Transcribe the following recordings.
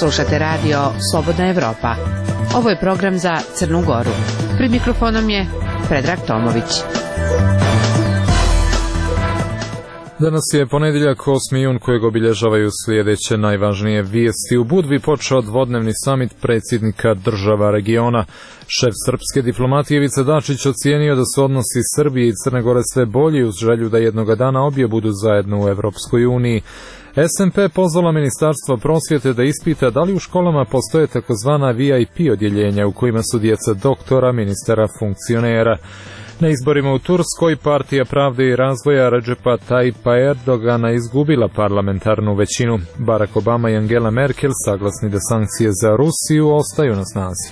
Slušate radio Slobodna Evropa. Ovo je program za Crnu Goru. Pred mikrofonom je Predrag Tomović. Danas je ponedjeljak 8. jun kojeg obilježavaju sljedeće najvažnije vijesti. U Budvi počeo dvodnevni samit predsjednika država regiona. Šef srpske diplomatije Ivica Dačić ocijenio da su odnosi Srbije i Crne Gore sve bolji uz želju da jednoga dana obje budu zajedno u Evropskoj uniji. SMP pozvala Ministarstvo prosvjete da ispita da li u školama postoje takozvana VIP odjeljenja u kojima su djeca doktora, ministara, funkcionera. Na izborima u Turskoj partija Pravde i razvoja Recepa Tayyipa Erdogana izgubila parlamentarnu većinu. Barack Obama i Angela Merkel saglasni da sankcije za Rusiju ostaju na snazi.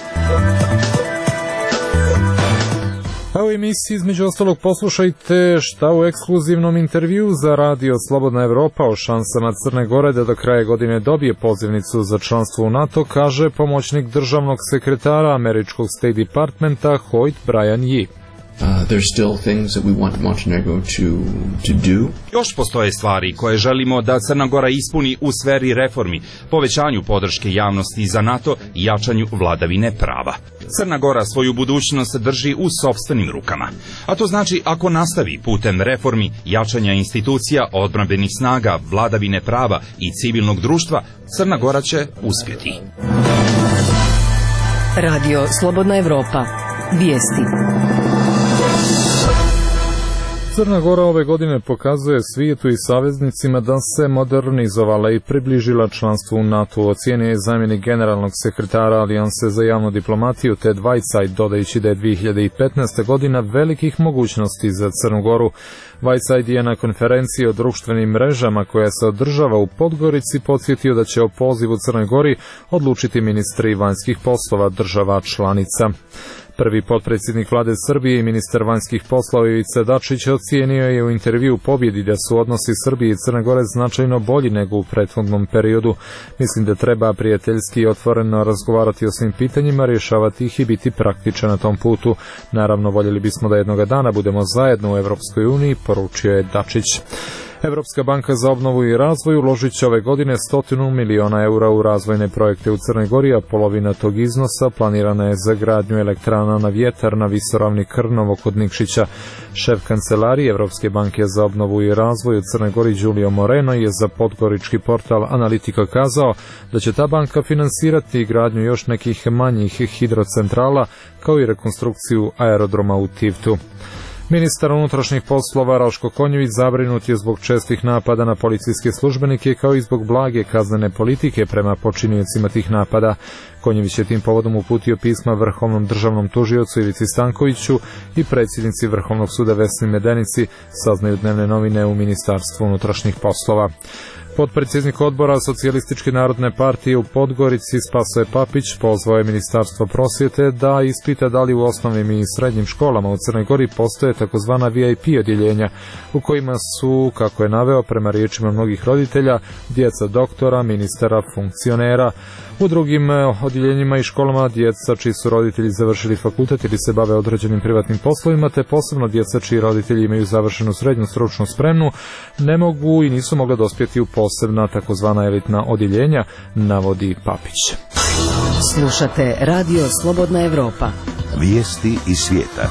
A u emisiji između ostalog poslušajte šta u ekskluzivnom intervju za radio Slobodna Evropa o šansama Crne Gore da do kraja godine dobije pozivnicu za članstvo u NATO, kaže pomoćnik državnog sekretara američkog State Departmenta Hoyt Brian Yee. There's still things that we want Montenegro to do. Još postoje stvari koje želimo da Crna Gora ispuni u sferi reformi, povećanju podrške javnosti za NATO i jačanju vladavine prava. Crna Gora svoju budućnost drži u sopstvenim rukama. A to znači ako nastavi putem reformi, jačanja institucija, odbrambenih snaga, vladavine prava i civilnog društva, Crna Gora će uspjeti. Radio Slobodna Evropa. Vijesti. Crna Gora ove godine pokazuje svijetu i saveznicima da se modernizovala i približila članstvu u NATO, ocijenio je zamjenik generalnog sekretara Alijanse za javnu diplomatiju Ted Whiteside, dodajući da je 2015. godina velikih mogućnosti za Crnu Goru. Whiteside je na konferenciji o društvenim mrežama koja se održava u Podgorici podsjetio da će o pozivu Crnoj Gori odlučiti ministri vanjskih poslova država članica. Prvi potpredsjednik vlade Srbije i ministar vanjskih poslova Ivica Dačić ocijenio je u intervju pobjedi da su odnosi Srbije i Crne Gore značajno bolji nego u prethodnom periodu. Mislim da treba prijateljski i otvoreno razgovarati o svim pitanjima, rješavati ih i biti praktičan na tom putu. Naravno, voljeli bismo da jednoga dana budemo zajedno u Evropskoj uniji, poručio je Dačić. Evropska banka za obnovu i razvoj uložit će ove godine 100 miliona eura u razvojne projekte u Crnoj Gori, a polovina tog iznosa planirana je za gradnju elektrana na vjetar na visoravni Krnovo kod Nikšića. Šef kancelarije Evropske banke za obnovu i razvoj u Crnoj Gori Giulio Moreno je za podgorički portal Analitika kazao da će ta banka finansirati gradnju još nekih manjih hidrocentrala kao i rekonstrukciju aerodroma u Tivtu. Ministar unutrašnjih poslova Raško Konjević zabrinut je zbog čestih napada na policijske službenike kao i zbog blage kaznene politike prema počiniocima tih napada. Konjević je tim povodom uputio pisma Vrhovnom državnom tužiocu Ivici Stankoviću i predsjednici Vrhovnog suda Vesni Medenici, saznaju dnevne novine u Ministarstvu unutrašnjih poslova. Potpredsjednik odbora Socijalističke narodne partije u Podgorici Spasoje Papić pozvao je Ministarstvo prosvjete da ispita da li u osnovnim i srednjim školama u Crnoj Gori postoje takozvana VIP odjeljenja u kojima su, kako je naveo prema riječima mnogih roditelja, djeca doktora, ministara, funkcionera. U drugim odjeljenjima i školama djeca čiji su roditelji završili fakultet ili se bave određenim privatnim poslovima, te posebno djeca čiji roditelji imaju završenu srednju stručnu spremu, ne mogu i nisu mogla dospjeti u posebna takozvana elitna odjeljenja, navodi Papić. Slušate Radio Slobodna Evropa. Vijesti iz svijeta.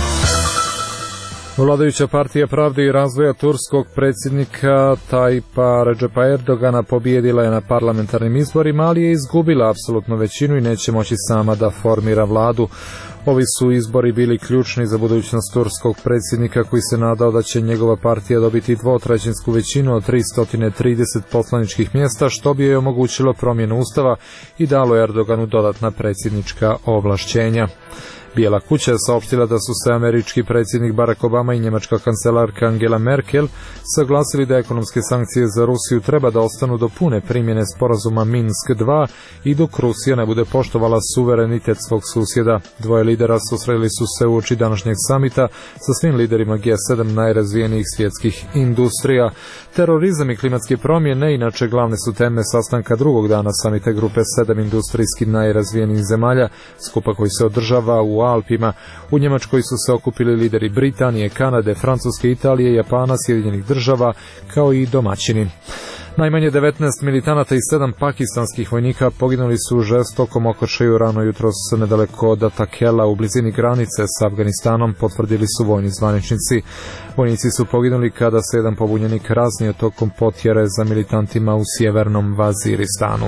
Vladajuća partija Pravde i razvoja turskog predsjednika Tayyipa Recepa Erdogana pobijedila je na parlamentarnim izborima, ali je izgubila apsolutnu većinu i neće moći sama da formira vladu. Ovi su izbori bili ključni za budućnost turskog predsjednika koji se nadao da će njegova partija dobiti dvotrećinsku većinu od 330 poslaničkih mjesta, što bi joj omogućilo promjenu ustava i dalo Erdoganu dodatna predsjednička ovlašćenja. Bijela kuća je saopštila da su se američki predsjednik Barack Obama i njemačka kancelarka Angela Merkel saglasili da ekonomske sankcije za Rusiju treba da ostanu do pune primjene sporazuma Minsk 2 i dok Rusija ne bude poštovala suverenitet svog susjeda. Dvoje lidera susreli su se uoči današnjeg samita sa svim liderima G7 najrazvijenijih svjetskih industrija. Terorizam i klimatske promjene inače glavne su teme sastanka drugog dana samita grupe 7 industrijski najrazvijenijih zemalja, skupa koji se održava u Alpima. U Njemačkoj su se okupili lideri Britanije, Kanade, Francuske, Italije, Japana, Sjedinjenih država, kao i domaćini. Najmanje 19 militanata i 7 pakistanskih vojnika poginuli su u žestokom okršaju rano jutros nedaleko od Atakela u blizini granice s Afganistanom, potvrdili su vojni zvaničnici. Vojnici su poginuli kada se jedan pobunjenik raznio tokom potjere za militantima u sjevernom Vaziristanu.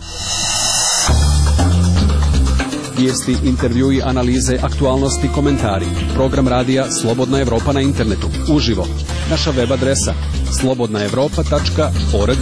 Vijesti, intervjui, analize, aktualnosti, komentari. Program radija Slobodna Evropa na internetu. Uživo. Naša web adresa slobodnaevropa.org.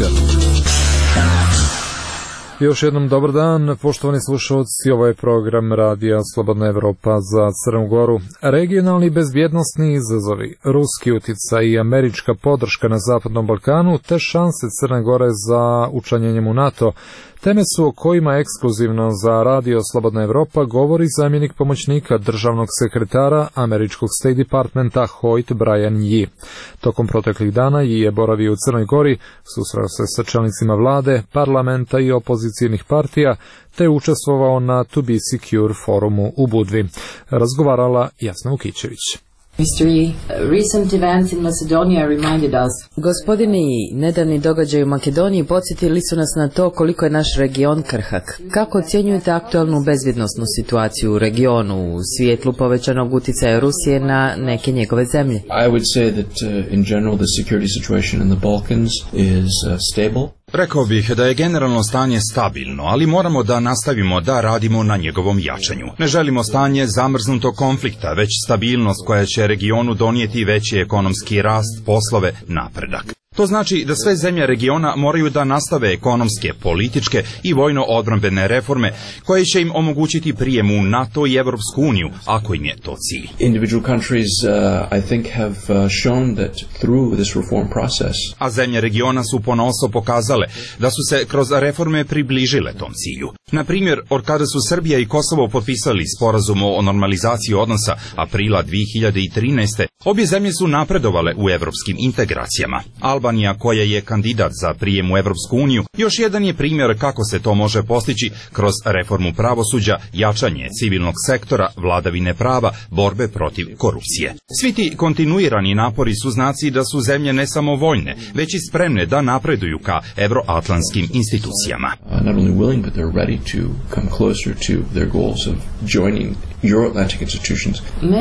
Još jednom dobar dan, poštovani slušalci, ovo je program radija Slobodna Evropa za Crnu Goru. Regionalni bezbjednosni izazovi, ruski uticaj i američka podrška na Zapadnom Balkanu, te šanse Crne Gore za učlanjenjem u NATO. Teme su o kojima ekskluzivno za radio Slobodna Evropa govori zamjenik pomoćnika državnog sekretara američkog State Departmenta Hoyt Brian Yee. Tokom proteklih dana Yee je boravio u Crnoj Gori, susreo se sa čelnicima vlade, parlamenta i opozicijnih partija, te učestvovao na To Be Secure forumu u Budvi. Razgovarala Jasna Vukićević. Gospodine Yee, nedavni događaji u Makedoniji podsjetili su nas na to koliko je naš region krhak. Kako ocjenjujete aktualnu bezbjednosnu situaciju u regionu u svijetlu povećanog uticaja Rusije na neke njegove zemlje? I would say that in general the security situation in the Balkans is stable. Rekao bih da je generalno stanje stabilno, ali moramo da nastavimo da radimo na njegovom jačanju. Ne želimo stanje zamrznutog konflikta, već stabilnost koja će regionu donijeti veći ekonomski rast, poslove, napredak. To znači da sve zemlje regiona moraju da nastave ekonomske, političke i vojno-odbrambene reforme koje će im omogućiti prijem u NATO i Evropsku uniju, ako im je to cilj. Individual countries, I think, have shown that through this reform process. A zemlje regiona su ponosno pokazale da su se kroz reforme približile tom cilju. Na primjer, od kada su Srbija i Kosovo potpisali sporazum o normalizaciji odnosa aprila 2013. obje zemlje su napredovale u evropskim integracijama. Albanija, koja je kandidat za prijem u Evropsku uniju, još jedan je primjer kako se to može postići kroz reformu pravosuđa, jačanje civilnog sektora, vladavine prava, borbe protiv korupcije. Svi ti kontinuirani napori su znaci da su zemlje ne samo voljne, već i spremne da napreduju ka evroatlantskim institucijama. Not only willing, but they're ready to come closer to their goals of joining Euro-Atlantic institutions.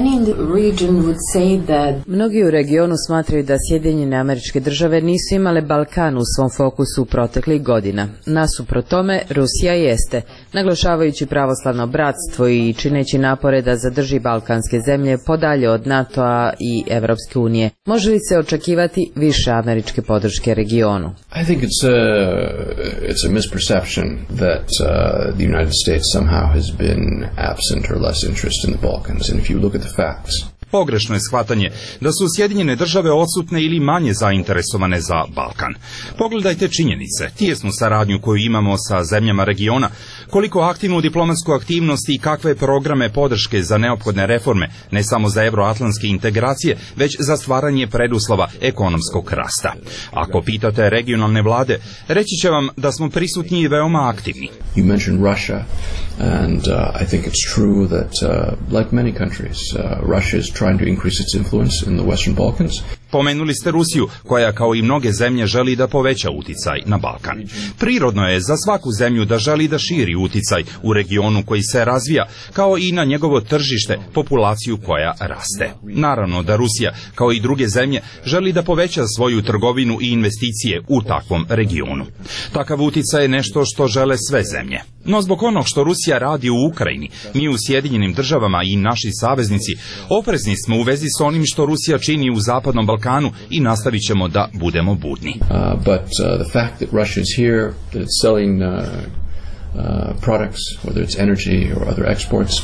Mnogi u regionu smatraju da Sjedinjene Američke Države nisu imale Balkan u svom fokusu u proteklih godina. Nasuprot tome, Rusija jeste, naglašavajući pravoslavno bratstvo i čineći napore da zadrži balkanske zemlje podalje od NATO-a i Evropske unije. Može li se očekivati više američke podrške regionu? I think it's a misperception that the United States somehow has been absent or less interest in the Balkans. And if you look at the facts, pogrešno je shvatanje da su Sjedinjene Države odsutne ili manje zainteresovane za Balkan. Pogledajte činjenice, tijesnu saradnju koju imamo sa zemljama regiona, koliko aktivnu diplomatsku aktivnost i kakve programe podrške za neophodne reforme, ne samo za evroatlantske integracije, već za stvaranje preduslova ekonomskog rasta. Ako pitate regionalne vlade, reći će vam da smo prisutni i veoma aktivni. You mentioned Russia, and I think it's true that, like many countries, Russia is trying to increase its influence in the Western Balkans. Pomenuli ste Rusiju, koja kao i mnoge zemlje želi da poveća uticaj na Balkan. Prirodno je za svaku zemlju da želi da širi uticaj u regionu koji se razvija, kao i na njegovo tržište, populaciju koja raste. Naravno da Rusija, kao i druge zemlje, želi da poveća svoju trgovinu i investicije u takvom regionu. Takav uticaj je nešto što žele sve zemlje. No zbog onog što Rusija radi u Ukrajini, mi u Sjedinjenim Državama i naši saveznici oprezni smo u vezi s onim što Rusija čini u Zapadnom Balkanu i nastavit ćemo da budemo budni. But the fact that Russia is here, that it's selling products, whether it's energy or other exports,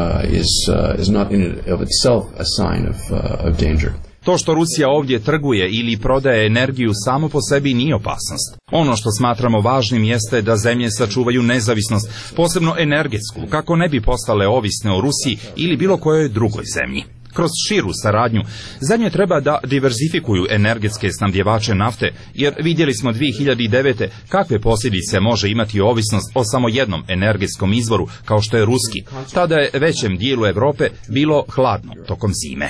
is not in and of itself a sign of danger. To što Rusija ovdje trguje ili prodaje energiju samo po sebi nije opasnost. Ono što smatramo važnim jeste da zemlje sačuvaju nezavisnost, posebno energetsku, kako ne bi postale ovisne o Rusiji ili bilo kojoj drugoj zemlji. Kroz širu saradnju, zemlje treba da diverzifikuju energetske snabdjevače nafte, jer vidjeli smo 2009. kakve posljedice može imati ovisnost o samo jednom energetskom izvoru, kao što je ruski. Tada je većem dijelu Europe bilo hladno tokom zime.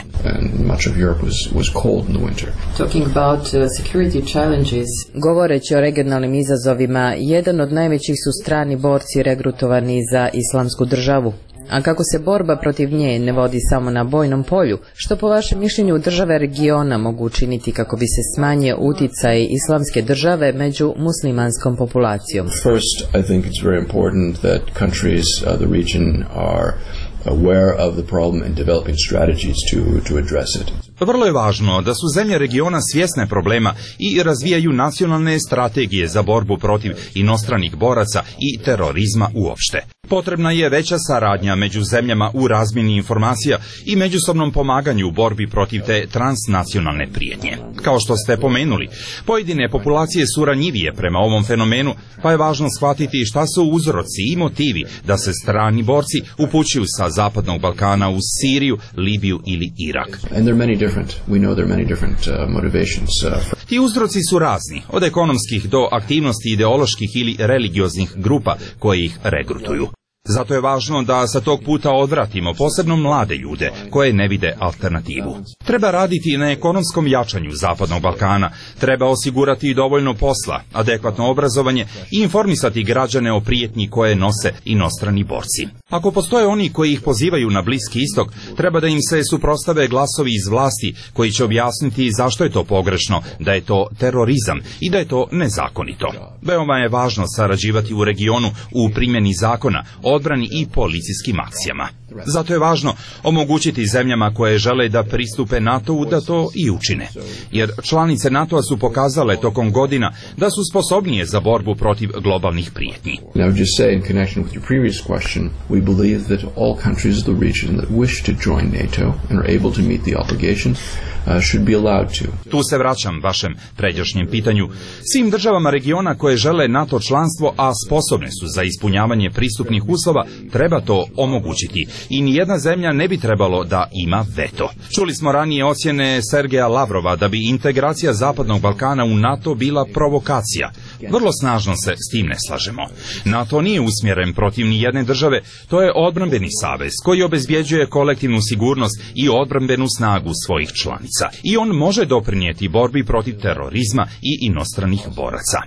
Govoreći o regionalnim izazovima, jedan od najvećih su strani borci regrutovani za Islamsku državu. A kako se borba protiv nje ne vodi samo na bojnom polju, što po vašem mišljenju države regiona mogu učiniti kako bi se smanjio uticaj Islamske države među muslimanskom populacijom? First, I think it's very important that countries of the region are aware of the problem and developing strategies to address it. Vrlo je važno da su zemlje regiona svjesne problema i razvijaju nacionalne strategije za borbu protiv inostranih boraca i terorizma uopšte. Potrebna je veća saradnja među zemljama u razmjeni informacija i međusobnom pomaganju u borbi protiv te transnacionalne prijetnje. Kao što ste pomenuli, pojedine populacije su ranjivije prema ovom fenomenu, pa je važno shvatiti šta su uzroci i motivi da se strani borci upućuju sa Zapadnog Balkana u Siriju, Libiju ili Irak. Ti uzroci su razni, od ekonomskih do aktivnosti ideoloških ili religioznih grupa koje ih regrutuju. Zato je važno da sa tog puta odvratimo posebno mlade ljude koje ne vide alternativu. Treba raditi na ekonomskom jačanju Zapadnog Balkana, treba osigurati dovoljno posla, adekvatno obrazovanje i informisati građane o prijetnji koje nose inostrani borci. Ako postoje oni koji ih pozivaju na Bliski istok, treba da im se suprotstave glasovi iz vlasti koji će objasniti zašto je to pogrešno, da je to terorizam i da je to nezakonito. Veoma je važno sarađivati u regionu u primjeni zakona, odbrani i policijskim akcijama. Zato je važno omogućiti zemljama koje žele da pristupe NATO-u da to i učine. Jer članice NATO-a su pokazale tokom godina da su sposobnije za borbu protiv globalnih prijetnji. We believe that all countries of the region that wish to join NATO and are able to meet the obligations should be allowed to. Tu se vraćam vašem pređašnjem pitanju. Svim državama regiona koje žele NATO članstvo, a sposobne su za ispunjavanje pristupnih uslova, treba to omogućiti. I nijedna zemlja ne bi trebalo da ima veto. Čuli smo ranije ocjene Sergeja Lavrova da bi integracija Zapadnog Balkana u NATO bila provokacija. Vrlo snažno se s tim ne slažemo. NATO nije usmjeren protiv nijedne države, to je odbrambeni savez koji obezbjeđuje kolektivnu sigurnost i odbrambenu snagu svojih članica. I on može doprinijeti borbi protiv terorizma i inostranih boraca.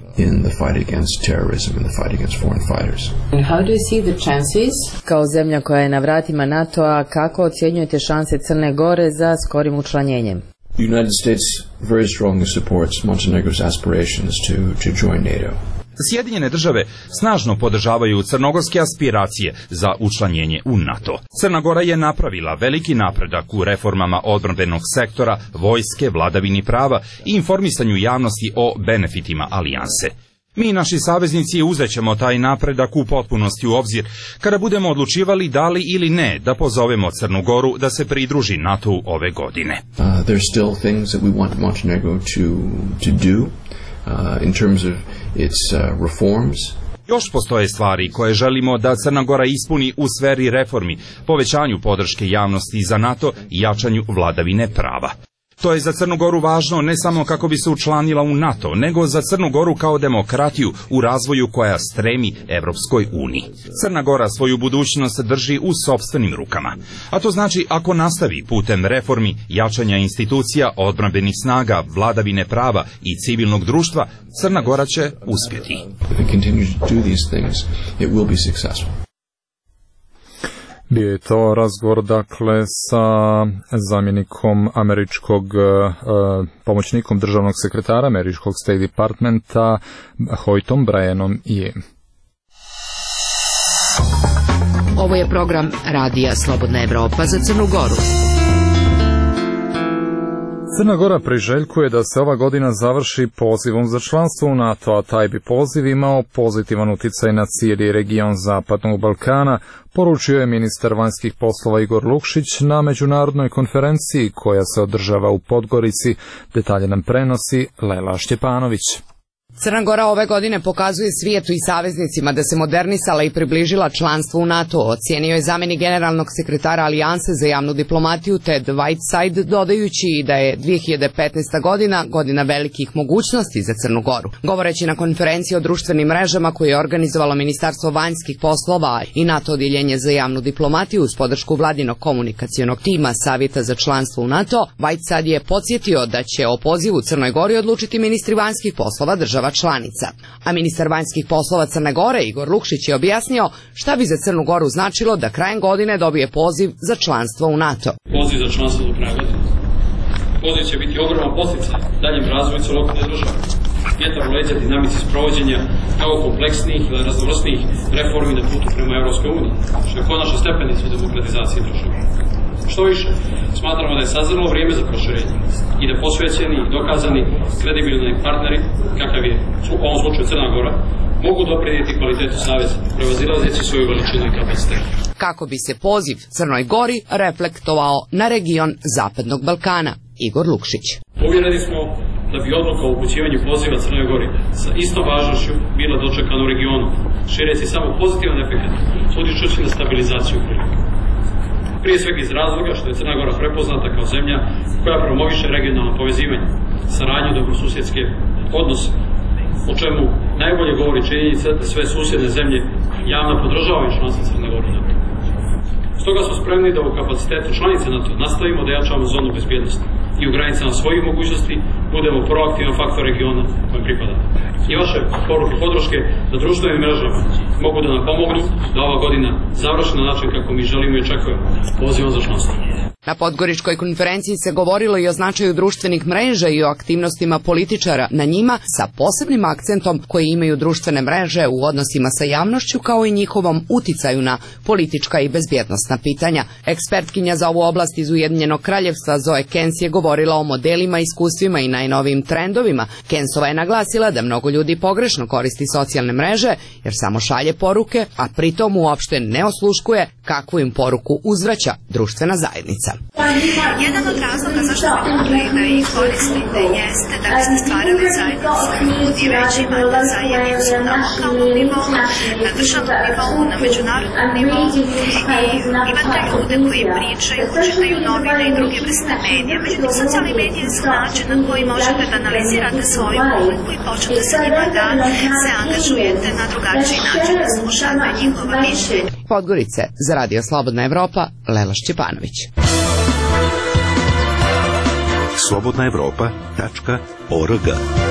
Kao zemlja koja je na vratima NATO-a, kako ocjenjujete šanse Crne Gore za skorim učlanjenjem? The United States very strongly supports Montenegro's aspirations to join NATO. Sjedinjene države snažno podržavaju crnogorske aspiracije za učlanjenje u NATO. Crna Gora je napravila veliki napredak u reformama odbrambenog sektora, vojske, vladavini prava i informisanju javnosti o benefitima alijanse. Mi, naši saveznici, uzet ćemo taj napredak u potpunosti u obzir kada budemo odlučivali da li ili ne da pozovemo Crnu Goru da se pridruži NATO-u ove godine. There's still things that we want Montenegro to do in terms of its reforms. Još postoje stvari koje želimo da Crna Gora ispuni u sferi reformi, povećanju podrške javnosti za NATO i jačanju vladavine prava. To je za Crnu Goru važno ne samo kako bi se učlanila u NATO, nego za Crnu Goru kao demokratiju u razvoju koja stremi Evropskoj uniji. Crna Gora svoju budućnost drži u sopstvenim rukama. A to znači ako nastavi putem reformi, jačanja institucija, odbrambenih snaga, vladavine prava i civilnog društva, Crna Gora će uspjeti. Bio je to razgovor, dakle, sa zamjenikom američkog pomoćnikom državnog sekretara američkog State Departmenta Hoytom Bryanom i Ovo je program Radija Slobodna Evropa za Crnu Goru. Crna Gora priželjkuje da se ova godina završi pozivom za članstvo u NATO, a taj bi poziv imao pozitivan uticaj na cijeli region Zapadnog Balkana, poručio je ministar vanjskih poslova Igor Lukšić na međunarodnoj konferenciji koja se održava u Podgorici. Detalje nam prenosi Lela Štjepanović. Crna Gora ove godine pokazuje svijetu i saveznicima da se modernisala i približila članstvu u NATO, ocijenio je zamenik generalnog sekretara Alijanse za javnu diplomatiju Ted Whiteside, dodajući da je 2015. godina godina velikih mogućnosti za Crnu Goru. Govoreći na konferenciji o društvenim mrežama koju je organizovalo Ministarstvo vanjskih poslova i NATO odjeljenje za javnu diplomatiju uz podršku vladinog komunikacionog tima Savjeta za članstvo u NATO, Whiteside je podsjetio da će o pozivu Crnoj Gori odlučiti ministri vanjskih poslova država članica. A ministar vanjskih poslova Crne Gore Igor Lukšić je objasnio šta bi za Crnu Goru značilo da krajem godine dobije poziv za članstvo u NATO. Poziv za članstvo do kraja godine. Poziv će biti ogroman podsticaj daljem razvoju celokupne države. Vjetar u leđa dinamici sprovođenja mnogo kompleksnih i raznovrsnih reformi na putu prema Evropskoj uniji, što je konačna stepenica u demokratizaciji države. Što više, smatramo da je sazrelo vrijeme za proširenje i da posvećeni i dokazani kredibilni partneri, kakav je u ovom slučaju Crna Gora, mogu doprinijeti kvalitetu saveza, prevazilazeći svoju veličinu i kapacitet. Kako bi se poziv Crnoj Gori reflektovao na region Zapadnog Balkana, Igor Lukšić. Uvjereni smo da bi odluka o upućivanju poziva Crnoj Gori sa istom važnošću bila dočekana u regionu, šireći samo pozitivan efekt, utičući na stabilizaciju prilike. Prije svega iz razloga što je Crna Gora prepoznata kao zemlja koja promoviše regionalno povezivanje, saradnju i dobrosusjedske odnose, o čemu najbolje govori činjenica da sve susjedne zemlje javno podržavaju članstvo Crne Gore u NATO. Stoga smo spremni da u kapacitetu članice NATO nastavimo da jačamo zonu bezbjednosti i u granicama svojih mogućnosti budemo proaktivan faktor regiona kojem pripadamo. I vaše poruke podrške na društvenim mrežama mogu da nam pomognu da ova godina završi na način kako mi želimo i očekujemo. Pozivam za članstvo. Na Podgoričkoj konferenciji se govorilo i o značaju društvenih mreža i o aktivnostima političara na njima, sa posebnim akcentom koji imaju društvene mreže u odnosima sa javnošću, kao i njihovom uticaju na politička i bezbjednosna pitanja. Ekspertkinja za ovu oblast iz Ujedinjenog Kraljevstva Zoe Kens je govorila o modelima, iskustvima i najnovijim trendovima. Kensova je naglasila da mnogo ljudi pogrešno koristi socijalne mreže jer samo šalje poruke, a pritom uopšte ne osluškuje kakvu im poruku uzvraća društvena zajednica. Jedan od razloga zašto bi mogli da ih koristite jeste da biste stvarali zajednicu ljudi, već imate zajednicu na lokalnom nivou, na državnom nivou, na međunarodnom nivou i imate ljude koji pričaju, čitaju novine i druge vrste medija. Međutim, socijalni medije su način na koji možete da analizirate svoju publiku i počnete sa njima da se angažujete na drugačiji način, da slušate njihova mišljenja. Podgorice, za Radio Slobodna Evropa, Lela Šćepanović. slobodnaevropa.org.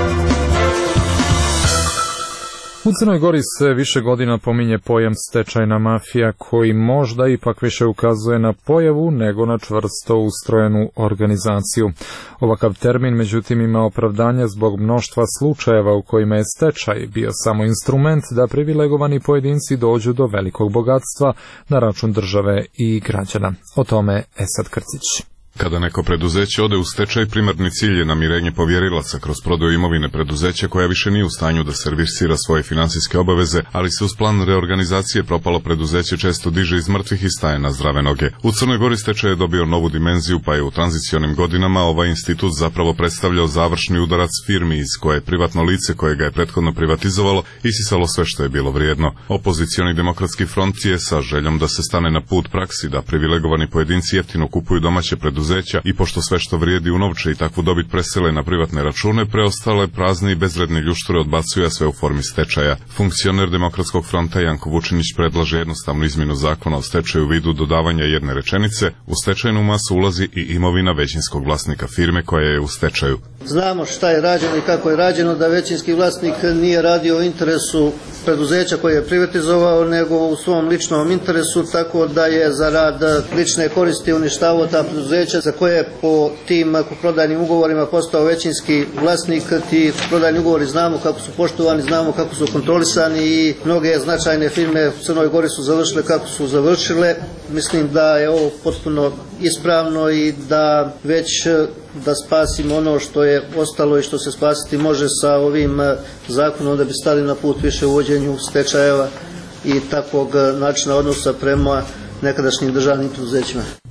U Crnoj Gori se više godina pominje pojam stečajna mafija, koji možda ipak više ukazuje na pojavu nego na čvrsto ustrojenu organizaciju. Ovakav termin međutim ima opravdanje zbog mnoštva slučajeva u kojima je stečaj bio samo instrument da privilegovani pojedinci dođu do velikog bogatstva na račun države i građana. O tome Esad Krcić. Kada neko preduzeće ode u stečaj, primarni cilj je namirenje povjerilaca kroz prodaju imovine preduzeća koja više nije u stanju da servisira svoje financijske obaveze, ali se uz plan reorganizacije propalo preduzeće često diže iz mrtvih i staje na zdrave noge. U Crnoj Gori stečaj je dobio novu dimenziju, pa je u tranzicionim godinama ovaj institut zapravo predstavljao završni udarac firmi iz koje je privatno lice koje ga je prethodno privatizovalo isisalo sve što je bilo vrijedno. Opozicioni demokratski front je sa željom da se stane na put praksi da privilegovani pojedinci jeftino kupuju domaće preduzeća i pošto sve što vrijedi u novče i takvu dobit presele na privatne račune, preostale prazne i bezredne ljušture odbacuje, a sve u formi stečaja. Funkcioner Demokratskog fronta Janko Vučinić predlaže jednostavnu izmjenu zakona o stečaju u vidu dodavanja jedne rečenice: u stečajnu masu ulazi i imovina većinskog vlasnika firme koja je u stečaju. Znamo šta je rađeno i kako je rađeno, da većinski vlasnik nije radio u interesu preduzeća koje je privatizovao, nego u svom ličnom interesu, tako da je za rad lične koristi uništavao ta preduzeća za koje po tim prodajnim ugovorima postao većinski vlasnik. Ti prodajni ugovori znamo kako su poštovani, znamo kako su kontrolisani i mnoge značajne firme u Crnoj Gori su završile kako su završile. Mislim da je ovo potpuno ispravno i da već da spasimo ono što je ostalo i što se spasiti može sa ovim zakonom, da bi stali na put više uvođenju stečajeva i takvog načina odnosa prema nekadašnjim državnim preduzećima.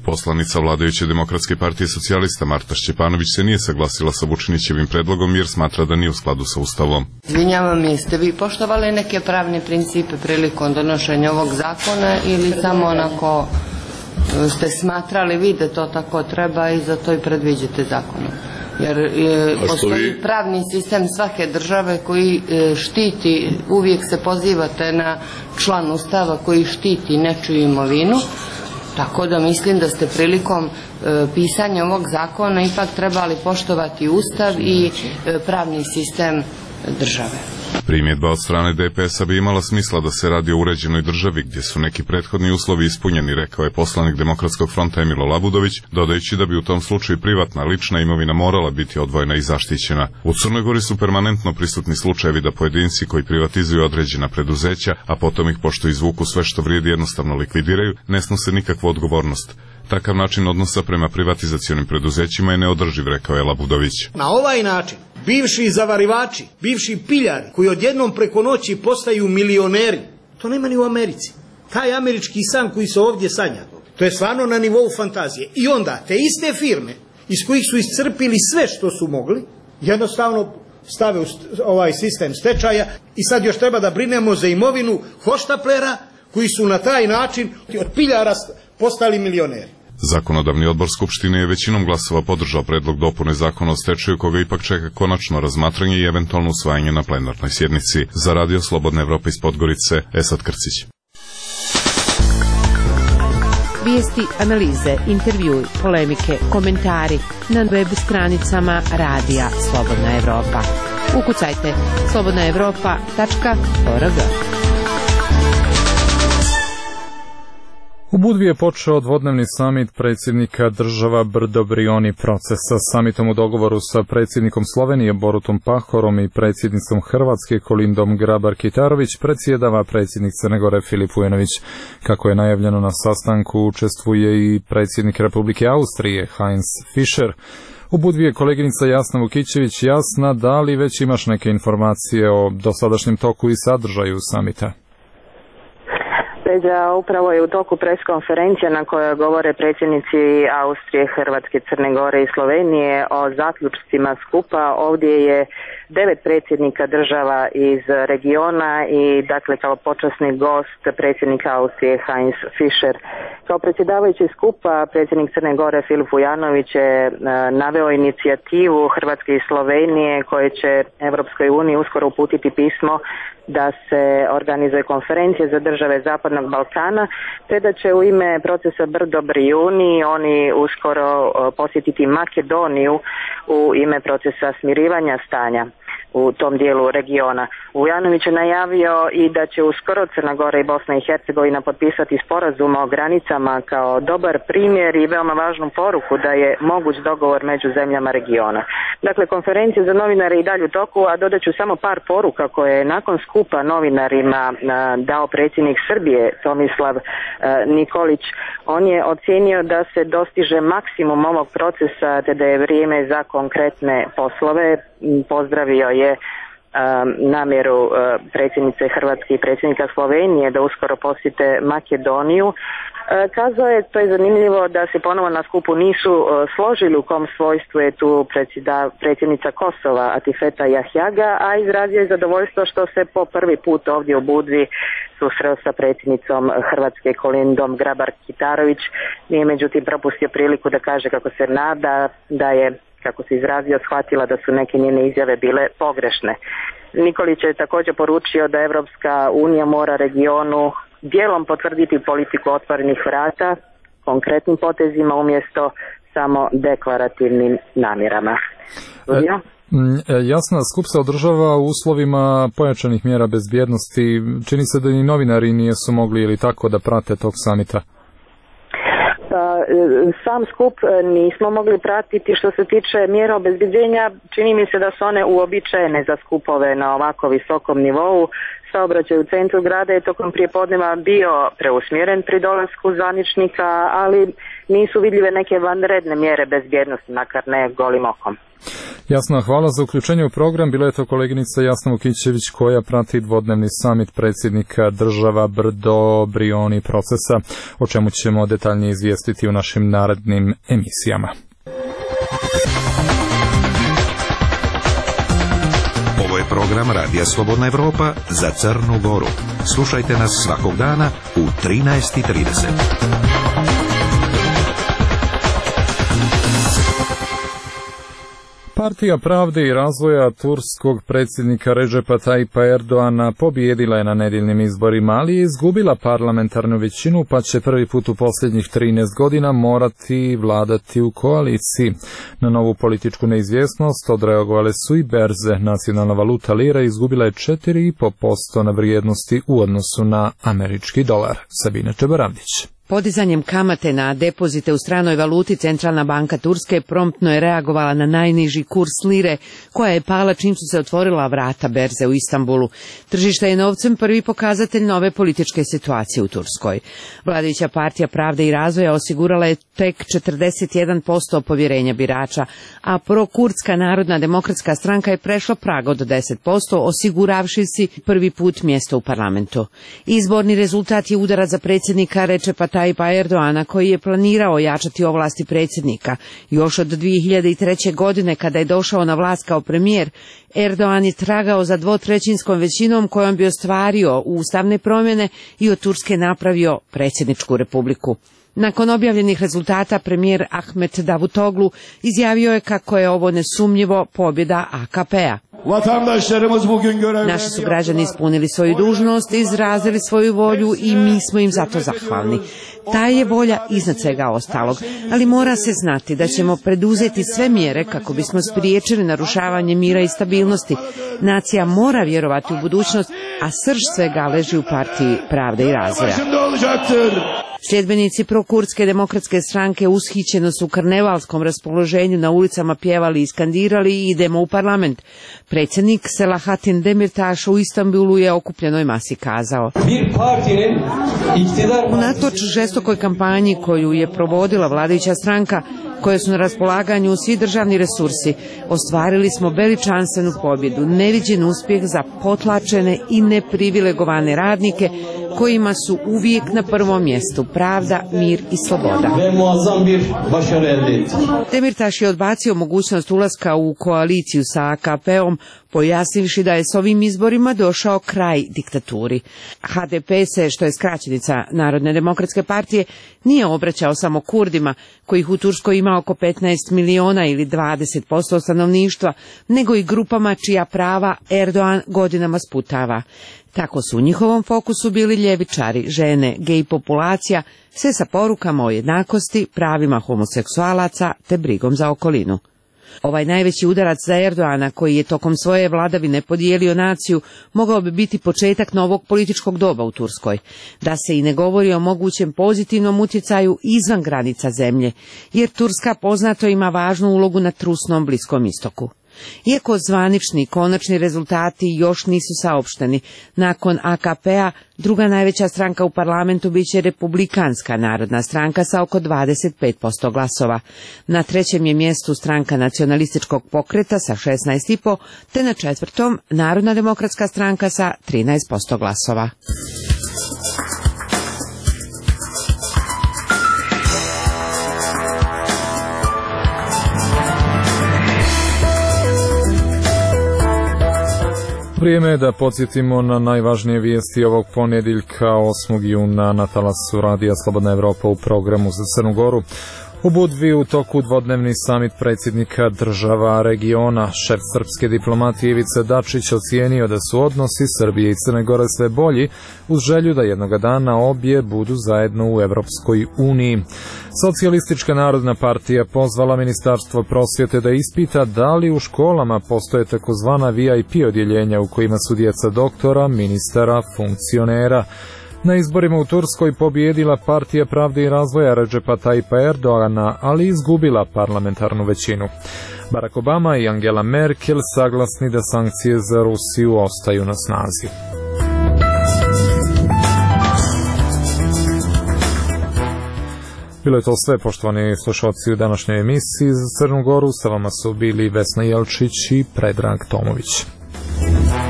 Poslanica vladajuće Demokratske partije socijalista Marta Šćepanović se nije saglasila sa Vučinićevim predlogom jer smatra da nije u skladu sa Ustavom. Izvinjavam, jeste vi poštovali neke pravne principe prilikom donošenja ovog zakona ili samo onako ste smatrali vi da to tako treba i zato i predviđate zakonom? Jer postoji pravni sistem svake države koji štiti, uvijek se pozivate na član Ustava koji štiti nečiju imovinu, tako da mislim da ste prilikom pisanja ovog zakona ipak trebali poštovati Ustav i pravni sistem države. Primjedba od strane DPS-a bi imala smisla da se radi o uređenoj državi gdje su neki prethodni uslovi ispunjeni, rekao je poslanik Demokratskog fronta Emilo Labudović, dodajući da bi u tom slučaju privatna lična imovina morala biti odvojena i zaštićena. U Crnoj Gori su permanentno prisutni slučajevi da pojedinci koji privatizuju određena preduzeća, a potom ih pošto izvuku sve što vrijedi jednostavno likvidiraju, ne snose nikakvu odgovornost. Takav način odnosa prema privatizacionim preduzećima je neodrživ, rekao je Labudović. Na ovaj način bivši zavarivači, bivši piljari koji odjednom preko noći postaju milioneri, to nema ni u Americi. Taj američki san koji se ovdje sanja, to je stvarno na nivou fantazije. I onda te iste firme iz kojih su iscrpili sve što su mogli, jednostavno stave u ovaj sistem stečaja i sad još treba da brinemo za imovinu hoštaplera koji su na taj način od piljara postali milioneri. Zakonodavni odbor Skupštine je većinom glasova podržao predlog dopune zakona o stečaju, koga ipak čeka konačno razmatranje i eventualno usvajanje na plenarnoj sjednici. Za Radio Slobodna Evropa iz Podgorice, Esad Krcić. Vijesti, analize, intervjui, polemike, komentari na web stranicama Radija Slobodna Evropa. Ukucajte slobodnaevropa.org. U Budvi je počeo dvodnevni samit predsjednika država Brdo-Brioni. Proces sa samitom u dogovoru sa predsjednikom Slovenije Borutom Pahorom i predsjednicom Hrvatske Kolindom Grabar-Kitarović predsjedava predsjednik Crne Gore Filip Vujanović. Kako je najavljeno, na sastanku učestvuje i predsjednik Republike Austrije Heinz Fischer. U Budvi je koleginica Jasna Vukićević. Jasna, da li već imaš neke informacije o dosadašnjem toku i sadržaju samita? Upravo je u toku preskonferencija na kojoj govore predsjednici Austrije, Hrvatske, Crne Gore i Slovenije o zaključcima skupa. Ovdje je 9 predsjednika država iz regiona i dakle kao počasni gost predsjednik Austrije Heinz Fischer. Kao predsjedavajući skupa predsjednik Crne Gore Filip Vujanović je naveo inicijativu Hrvatske i Slovenije koje će Europskoj uniji uskoro uputiti pismo da se organizuje konferencija za države Zapadnog Balkana, te da će u ime procesa Brdo-Briuni oni uskoro posjetiti Makedoniju u ime procesa smirivanja stanja u tom dijelu regiona. Vujanović je najavio i da će uskoro Crna Gora i Bosna i Hercegovina potpisati sporazum o granicama kao dobar primjer i veoma važnu poruku da je moguć dogovor među zemljama regiona. Dakle, konferencija za novinare i dalje u toku, a dodat ću samo par poruka koje je nakon skupa novinarima dao predsjednik Srbije Tomislav Nikolić. On je ocijenio da se dostiže maksimum ovog procesa te da je vrijeme za konkretne poslove. Pozdravio je namjeru predsjednice Hrvatske i predsjednika Slovenije da uskoro posjete Makedoniju. Kazao je, to je zanimljivo, da se ponovo na skupu nisu složili u kom svojstvu je tu predsjednica Kosova Atifeta Jahjaga, a izrazio je zadovoljstvo što se po prvi put ovdje u Budvi susreo sa predsjednicom Hrvatske Kolindom Grabar-Kitarović. Nije međutim propustio priliku da kaže kako se nada da je, kako se izrazio, shvatila da su neke njene izjave bile pogrešne. Nikolić je također poručio da Evropska unija mora regionu dijelom potvrditi politiku otvorenih vrata konkretnim potezima umjesto samo deklarativnim namjerama. Jasna, skup se održava u uslovima pojačanih mjera bezbjednosti. Čini se da ni novinari nisu mogli ili tako da prate tog samita. Sam skup nismo mogli pratiti. Što se tiče mjera obezbeđenja, čini mi se da su one uobičajene za skupove na ovako visokom nivou. Saobraćaj u centru grada je tokom prijepodneva bio preusmjeren pri dolasku zvaničnika, ali nisu vidljive neke vanredne mjere bezbjednosti, makar ne golim okom. Jasna, hvala za uključenje u program. Bila je to koleginica Jasna Vukićević koja prati dvodnevni samit predsjednika država Brdo-Brioni procesa, o čemu ćemo detaljnije izvijestiti u našim narednim emisijama. Ovo je program Radija Slobodna Evropa za Crnu Goru. Slušajte nas svakog dana u 13:30. Partija pravde i razvoja turskog predsjednika Redžepa Tajpa Erdoana pobijedila je na nedjeljnim izborima, ali je izgubila parlamentarnu većinu, pa će prvi put u posljednjih 13 godina morati vladati u koaliciji. Na novu političku neizvjesnost odreagovale su i berze. Nacionalna valuta lira izgubila je 4,5% na vrijednosti u odnosu na američki dolar. Sabina Čebaravdić. Podizanjem kamate na depozite u stranoj valuti Centralna banka Turske promptno je reagovala na najniži kurs lire, koja je pala čim su se otvorila vrata berze u Istanbulu. Tržište je novcem prvi pokazatelj nove političke situacije u Turskoj. Vladajuća partija pravde i razvoja osigurala je tek 41% povjerenja birača, a prokurdska Narodna demokratska stranka je prešla prag od 10%, osiguravši si prvi put mjesto u parlamentu. Izborni rezultat je udarac za predsjednika Redžepa Tajpa Erdoana, koji je planirao jačati ovlasti predsjednika. Još od 2003. godine, kada je došao na vlast kao premijer, Erdoan je tragao za dvotrećinskom većinom kojom bi ostvario ustavne promjene i od Turske napravio predsjedničku republiku. Nakon objavljenih rezultata, premijer Ahmet Davutoglu izjavio je kako je ovo nesumnjivo pobjeda AKP-a. Naši su građani ispunili svoju dužnost, izrazili svoju volju i mi smo im zato zahvalni. Ta je volja iznad svega ostalog, ali mora se znati da ćemo preduzeti sve mjere kako bismo spriječili narušavanje mira i stabilnosti. Nacija mora vjerovati u budućnost, a srž svega leži u partiji pravde i razvoja. Sljedbenici prokurdske demokratske stranke ushićeno su u karnevalskom raspoloženju na ulicama pjevali i skandirali i idemo u parlament. Predsjednik Selahattin Demirtaš u Istanbulu je okupljenoj masi kazao: unatoč žestokoj kampanji koju je provodila vladajuća stranka, koje su na raspolaganju svi državni resursi, ostvarili smo veličanstvenu pobjedu, neviđen uspjeh za potlačene i neprivilegovane radnike, kojima su uvijek na prvom mjestu pravda, mir i sloboda. Demirtaš je odbacio mogućnost ulaska u koaliciju sa AKP-om, pojasnivši da je s ovim izborima došao kraj diktaturi. HDP se, što je skraćenica Narodne demokratske partije, nije obraćao samo Kurdima, kojih u Turskoj ima oko 15 miliona ili 20% stanovništva, nego i grupama čija prava Erdoan godinama sputava. Tako su u njihovom fokusu bili ljevičari, žene, gej populacija, sve sa porukama o jednakosti, pravima homoseksualaca te brigom za okolinu. Ovaj najveći udarac za Erdoana, koji je tokom svoje vladavine podijelio naciju, mogao bi biti početak novog političkog doba u Turskoj. Da se i ne govori o mogućem pozitivnom utjecaju izvan granica zemlje, jer Turska poznato ima važnu ulogu na trusnom Bliskom istoku. Iako zvanični konačni rezultati još nisu saopšteni, nakon AKP-a druga najveća stranka u parlamentu biće Republikanska narodna stranka sa oko 25% glasova. Na trećem je mjestu stranka nacionalističkog pokreta sa 16,5%, te na četvrtom Narodna demokratska stranka sa 13% glasova. Vrijeme je da podsjetimo na najvažnije vijesti ovog ponedjeljka 8. juna na talasu Radija Slobodna Evropa u programu za Crnu Goru. U Budvi u toku dvodnevni samit predsjednika država regiona. Šef srpske diplomatije Ivica Dačić ocijenio da su odnosi Srbije i Crne Gore sve bolji, uz želju da jednoga dana obje budu zajedno u Evropskoj uniji. Socijalistička narodna partija pozvala Ministarstvo prosvjete da ispita da li u školama postoje takozvana VIP odjeljenja u kojima su djeca doktora, ministara, funkcionera. Na izborima u Turskoj pobijedila partija pravde i razvoja Redžepa Tajpa Erdoana, ali izgubila parlamentarnu većinu. Barack Obama i Angela Merkel saglasni da sankcije za Rusiju ostaju na snazi. Bilo je to sve, poštovani slušalci, u današnjoj emisiji za Crnu Goru. Sa vama su bili Vesna Jelčić i Predrag Tomović.